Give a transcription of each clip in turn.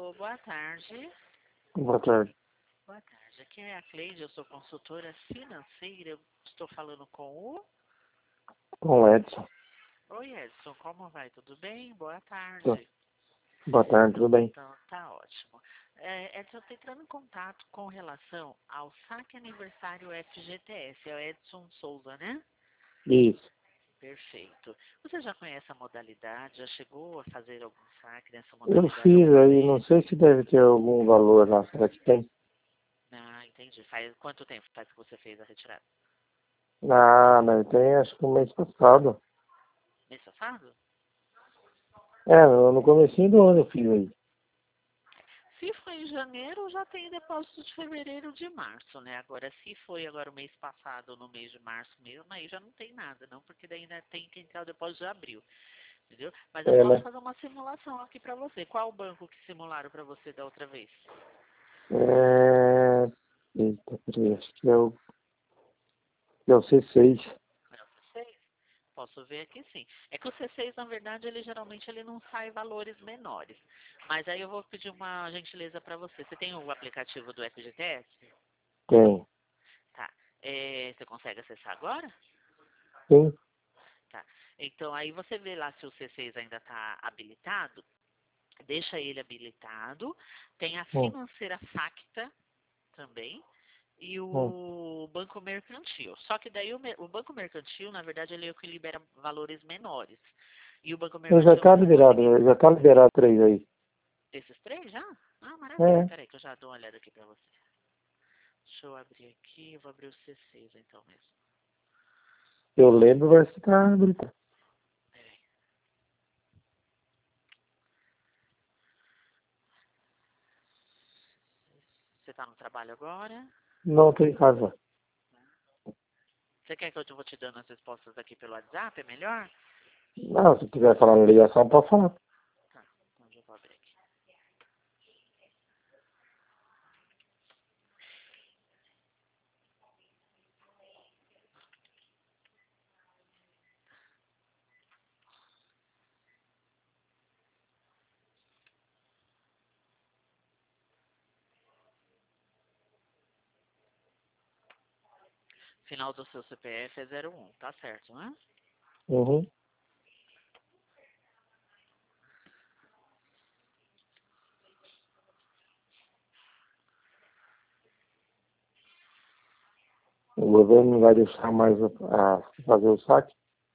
Alô, boa tarde. Boa tarde. Boa tarde. Aqui é a Cleide, eu sou consultora financeira. Eu estou falando com o... Com o Edson. Oi, Edson, como vai? Tudo bem? Boa Tô. tarde. Boa tarde, tudo bem? Então, tá ótimo. Edson, eu estou entrando em contato com relação ao saque aniversário FGTS. É o Edson Souza, né? Isso. Perfeito. Você já conhece a modalidade? Já chegou a fazer algum saque nessa Eu modalidade fiz alguma aí, não vez? sei se deve ter algum valor lá, será que tem? Ah, entendi. Faz quanto tempo faz que você fez a retirada? Ah, não, tem acho que o mês passado. Mês passado? No comecinho do ano eu fiz aí. Se foi em janeiro, já tem depósito de fevereiro de março, né? Agora, se foi agora o mês passado ou no mês de março mesmo, aí já não tem nada, não, porque daí ainda tem que entrar o depósito de abril, entendeu? Mas eu posso Né? fazer uma simulação aqui pra você. Qual o banco que simularam pra você da outra vez? Eita, peraí, acho que é o C6. É o C6? Posso ver aqui sim. É que o C6, na verdade, ele geralmente ele não sai valores menores. Mas aí eu vou pedir uma gentileza pra você. Você tem o aplicativo do FGTS? Tem. Tá. Você consegue acessar agora? Sim. Tá. Então, aí você vê lá se o C6 ainda está habilitado, deixa ele habilitado. Tem a Hum, financeira Facta também e hum. o Banco Mercantil. Só que daí o Banco Mercantil, na verdade, ele é o que libera valores menores. E o Banco Eu já Mercantil eu tá não vou liberado, conseguir. já tá liberado 3 aí. Esses três já? Ah, maravilha. É, Peraí que eu já dou uma olhada aqui pra você. Deixa eu abrir aqui, eu vou abrir o C6 então mesmo. eu lembro, mas que tá habilitado. Peraí. Você tá no trabalho agora? Não, tô em casa. Você quer que eu vou te dando as respostas aqui pelo WhatsApp? É melhor? Não, se quiser falar na ligação, pode falar. Tá, então eu vou abrir aqui. Final do seu CPF é 01, tá certo, né? Uhum. O governo não vai deixar mais a fazer o saque?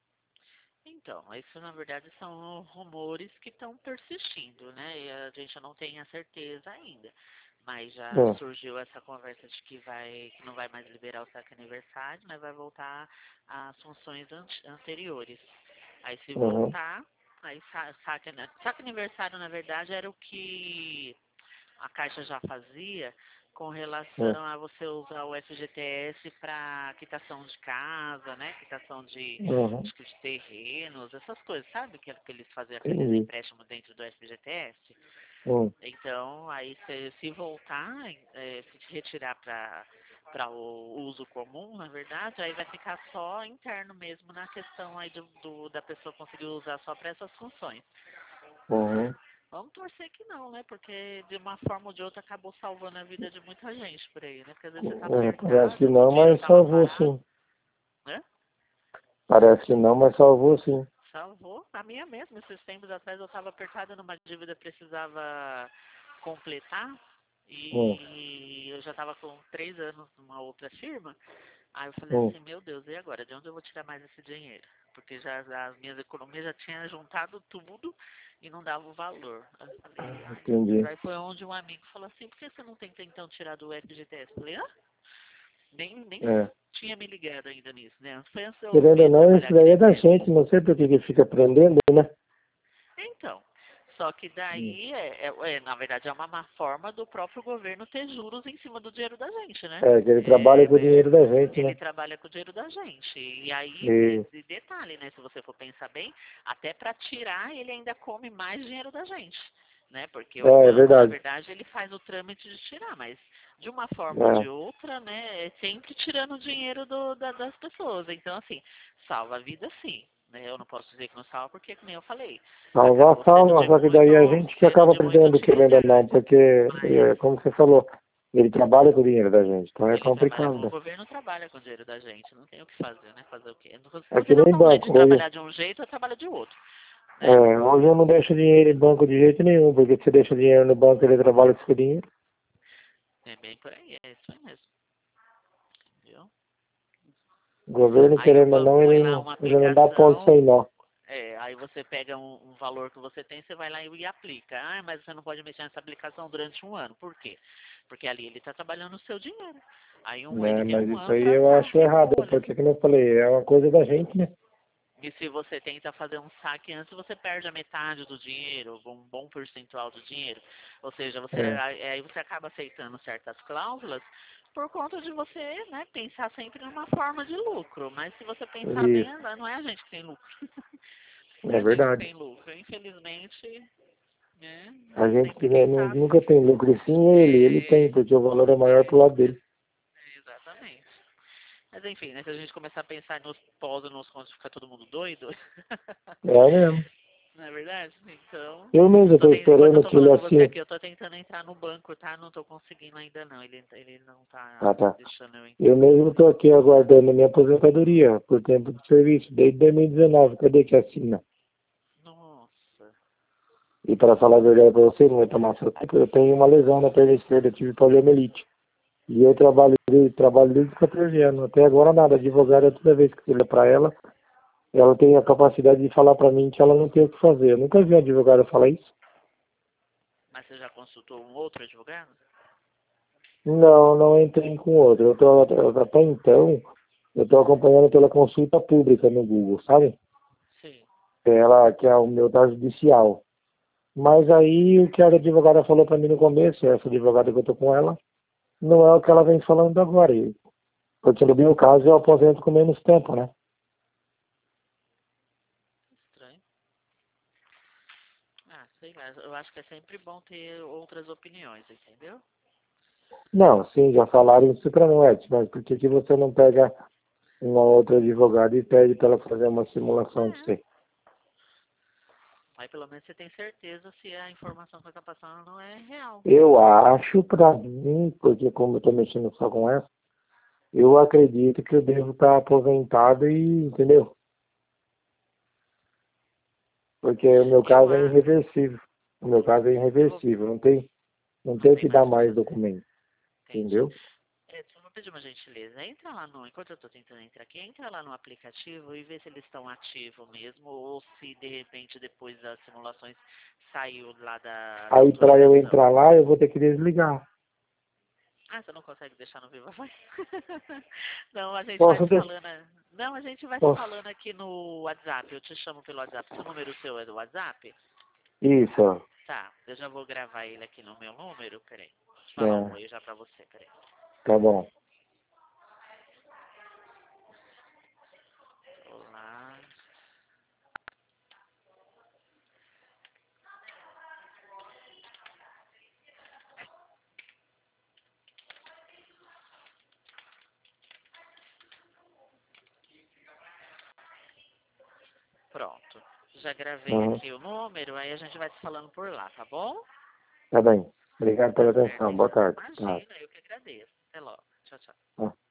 Então, isso na verdade são rumores que estão persistindo, né? E a gente não tem a certeza ainda. Mas já É. surgiu essa conversa de que não vai mais liberar o saque aniversário, mas vai voltar às funções anteriores. Aí se Uhum. voltar, aí saque aniversário na verdade era o que a Caixa já fazia com É. relação a você usar o FGTS para quitação de casa, né? Quitação Uhum. acho que de terrenos, essas coisas, sabe? Que eles faziam aqueles Entendi. empréstimos dentro do FGTS. Hum. Então, aí se voltar, se retirar para o uso comum, na verdade, aí vai ficar só interno mesmo na questão aí da pessoa conseguir usar só para essas funções. Uhum. Vamos torcer que não, né? Porque de uma forma ou de outra acabou salvando a vida de muita gente por aí, né? Porque às vezes você tá Parece que apertado, o não, dinheiro mas tá lá salvou parado, sim. né? Parece que não, mas salvou sim. Salvou. A minha mesmo, esses tempos atrás eu estava apertada numa dívida, precisava completar. Hum. E eu já estava com 3 anos numa outra firma. Aí eu falei Hum. assim, meu Deus, e agora? De onde eu vou tirar mais esse dinheiro? Porque já as minhas economias já tinham juntado tudo e não dava o valor. Aí eu falei, ai meu Deus. Entendi. Aí foi onde um amigo falou assim, por que você não tenta então tirar do FGTS? Eu falei, hã? Nem É. tinha me ligado ainda nisso, né? Foi antes de eu Querendo ou não, isso trabalhar aqui daí na é da empresa. gente, não sei por que fica aprendendo, né? Então, só que Hum. daí, na verdade, é uma má forma do próprio governo ter juros em cima do dinheiro da gente, né? É, que ele trabalha com o dinheiro da gente, Ele né? trabalha com o dinheiro da gente. E aí, E, e detalhe, né? Se você for pensar bem, até para tirar, ele ainda come mais dinheiro da gente. Né? Porque o é banco, na verdade. verdade, ele faz o trâmite de tirar, mas de uma forma ou É. de outra, né, é sempre tirando o dinheiro das pessoas. Então, assim, salva a vida sim, né? Eu não posso dizer que não salva, porque, como eu falei, Salvar, acabou salva, só que daí a gente que acaba sendo de muita perdendo, querendo ou não, utilidade. porque, Mas como você falou, ele trabalha com o dinheiro da gente, então é ele trabalha, complicado, o né? governo trabalha com o dinheiro da gente, não tem o que fazer, né? Fazer o quê? Se É você que não nem dá um jeito de banco, hoje, trabalhar de um jeito, eu trabalho de outro, né? hoje eu não deixo dinheiro em banco de jeito nenhum, porque se você deixa dinheiro no banco, ele trabalha com seu dinheiro. É bem por aí, é isso aí mesmo. Entendeu? O governo, Aí o querendo ou banco não, põe lá uma ele não dá ponto aplicação, sem nó. aí você pega um valor que você tem, você vai lá e aplica. Ah, mas você não pode mexer nessa aplicação durante um ano. Por quê? Porque ali ele está trabalhando o seu dinheiro. Aí ele Né? tem Mas um isso ano aí para eu dar acho errado, recolha. porque, como eu falei, é uma coisa da gente, né? E se você tenta fazer um saque antes, você perde a metade do dinheiro, um bom percentual do dinheiro. Ou seja, É, aí você acaba aceitando certas cláusulas por conta de você, né, pensar sempre numa forma de lucro. Mas se você pensar bem, isso, não é a gente que tem lucro. Não é é a gente que verdade. tem lucro. Infelizmente, né, A gente sempre pensar nunca assim. tem lucro, e sim ele tem, porque o valor é maior pro lado dele. Exatamente. Mas enfim, né, se a gente começar a pensar nos pós e nos contras, fica todo mundo doido. É mesmo. Não é verdade? Então, Eu mesmo tô enquanto eu esperando tô que ele falando com você assine. aqui, eu tô tentando entrar no banco, tá? Não tô conseguindo ainda não. Ele não Ah, tá tá. deixando eu Eu entrar. mesmo tô aqui aguardando minha aposentadoria por tempo de serviço, desde 2019. Cadê que assina? Nossa. E para falar a verdade para você, não vai tomar seu tempo, eu tenho uma lesão na perna esquerda, eu tive poliomielite. E eu trabalho desde 14 anos. Até agora nada. A advogada, toda vez que eu ligo para ela, ela tem a capacidade de falar para mim que ela não tem o que fazer. Eu nunca vi a advogada falar isso. Mas você já consultou um outro advogado? Não, não entrei com outro. Até então, eu estou acompanhando pela consulta pública no Google, sabe? Sim. Ela, que é o meu da judicial. Mas aí o que a advogada falou para mim no começo, essa advogada que eu estou com ela, não é o que ela vem falando agora. Porque no meu caso eu aposento com menos tempo, né? Estranho. Ah, sei lá. Eu acho que é sempre bom ter outras opiniões, entendeu? Não, sim, já falaram isso para nós, mas por que que você não pega uma outra advogada e pede para ela fazer uma simulação de É. você? Aí pelo menos você tem certeza se a informação que você tá passando não é real. Eu acho para mim, porque como eu estou mexendo só com essa, eu acredito que eu devo estar aposentado e, entendeu? Porque o meu Eu caso é acho. irreversível. O meu caso é Eu vou. irreversível, não Não tem tem que dar mais o que mais fazer. documento, Entendi. entendeu? Só vou pedir uma gentileza. Entra lá no, enquanto eu estou tentando entrar aqui, entra lá no aplicativo e vê se eles estão ativos mesmo, ou se de repente depois das simulações saiu lá da Aí para eu autorização. entrar lá, eu vou ter que desligar. Ah, você não consegue deixar no Viva Voz? Não, a gente vai Posso se ter, falando. Não, a gente vai se posso. falando aqui no WhatsApp. Eu te chamo pelo WhatsApp. Seu número seu é do WhatsApp? Isso, Tá, eu já vou gravar ele aqui no meu número. Peraí. Deixa eu falar um é, oi já pra você, peraí. tá bom. Olá. Pronto. Já gravei Uhum. aqui o número, aí a gente vai se falando por lá, tá bom? Tá bem. Obrigado Tá pela certo, atenção. Boa então. tarde. Tá. Imagina, eu que agradeço. Até logo. Tchau, tchau. Tá.